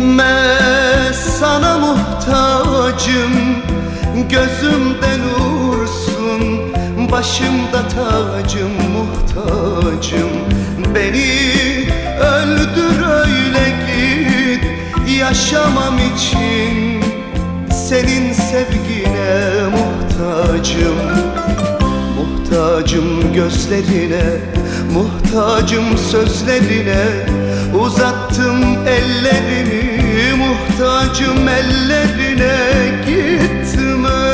Gitme, sana muhtacım. Gözümde nursun, başımda tacım, muhtacım. Beni öldür öyle git, yaşamam için senin sevgine muhtacım. Muhtacım gözlerine, muhtacım sözlerine. Uzattım ellerimi, muhtacım ellerine. Gitme.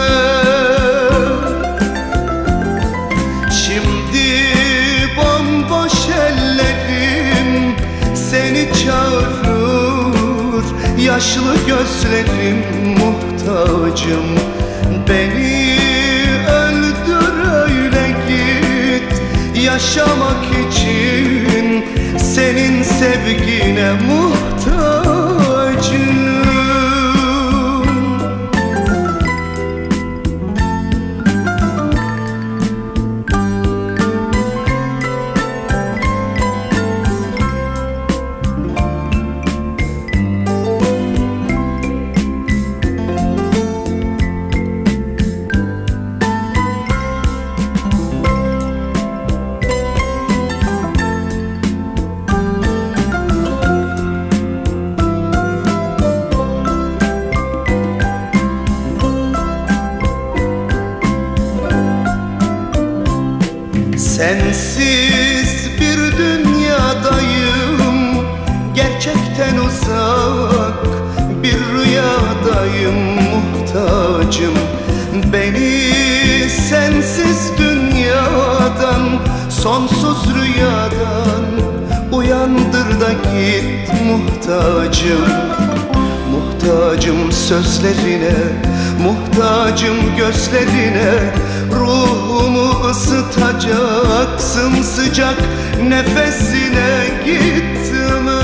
Şimdi bomboş ellerim seni çağırır, yaşlı gözlerim muhtacım. Beni öldür öyle git, yaşamak için senin sevgine muhtacım. Sensiz bir dünyadayım, gerçekten uzak bir rüyadayım muhtacım. Beni sensiz dünyadan, sonsuz rüyadan uyandır da git muhtacım. Muhtacım sözlerine, muhtacım gözlerine. Ruhumu ısıtacak sımsıcak nefesine. Gitme.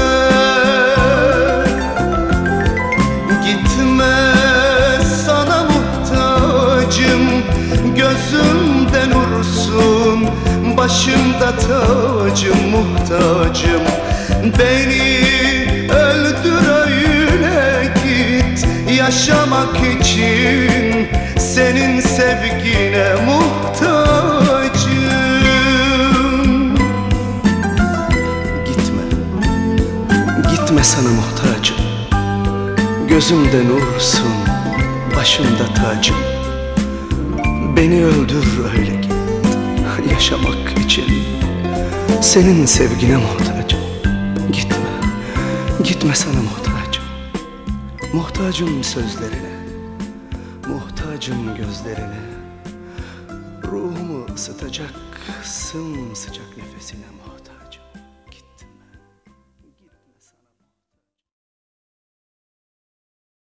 Gitme, sana muhtacım. Gözümde nursun, başımda tacım, muhtacım. Beni öldür öyle git, yaşamak için senin sevgine muhtacım. Gitme, gitme, sana muhtacım. Gözümde nursun, başımda tacım. Beni öldür öyle git, yaşamak için senin sevgine muhtacım. Gitme, gitme, sana muhtacım. Muhtacım sözlerine, muhtacım gözlerine. Ruhumu ısıtacak sımsıcak nefesine.